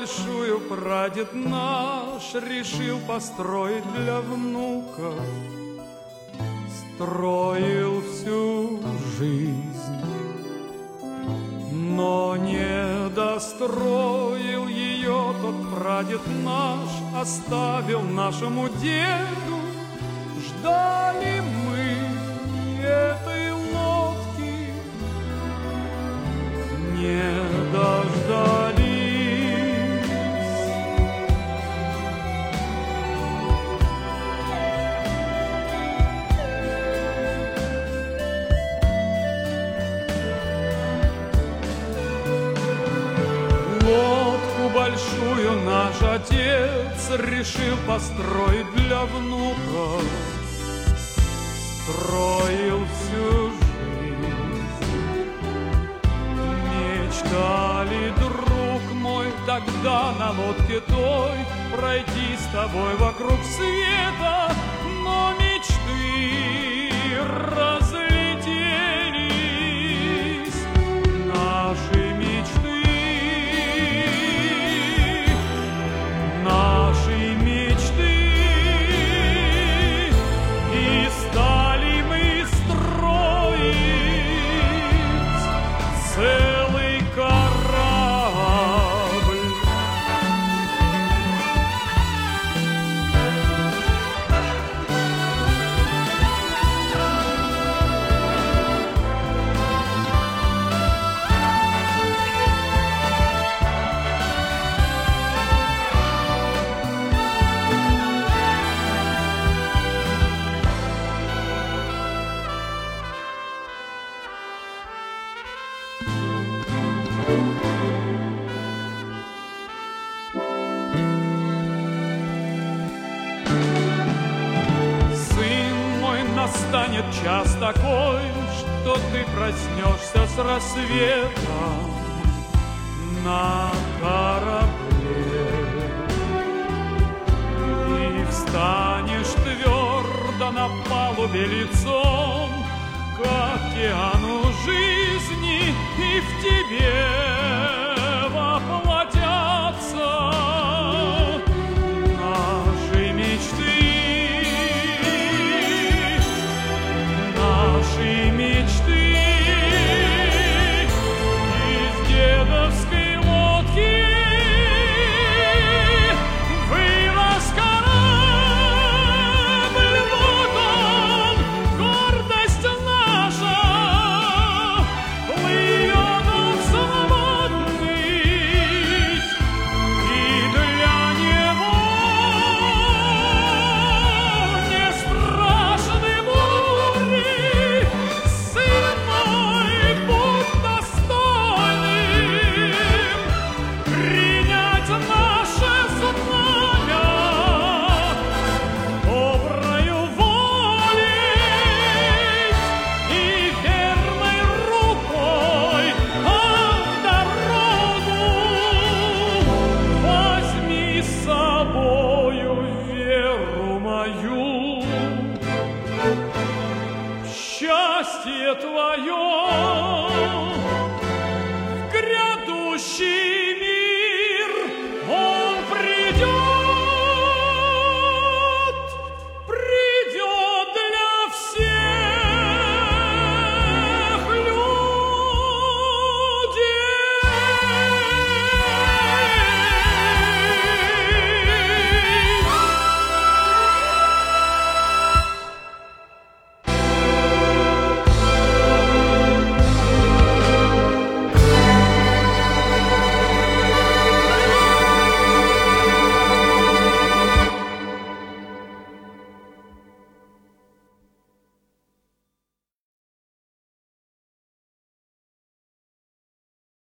большую прадед наш решил построить для внука. Строил всю жизнь, но не достроил ее тот прадед наш, оставил нашему деду. Ждали мы этой лодки, не дождались. Лодку большую наш отец решил построить для внука. Строил всю жизнь. Мечтали, друг мой, тогда на лодке той пройти с тобой вокруг света, но мечты разлетелись, наши мечты, наши мечты, и стали мы строить целый корабль. Настанет час такой, что ты проснешься с рассветом на корабле и встанешь твердо на палубе лицом к океану жизни, и в тебе воплотятся наши мечты. Наши мечты из дедовской лодки вырос корабль. Вот он, гордость наша, плывет он свободный, и для него не страшны бури. Счастье твое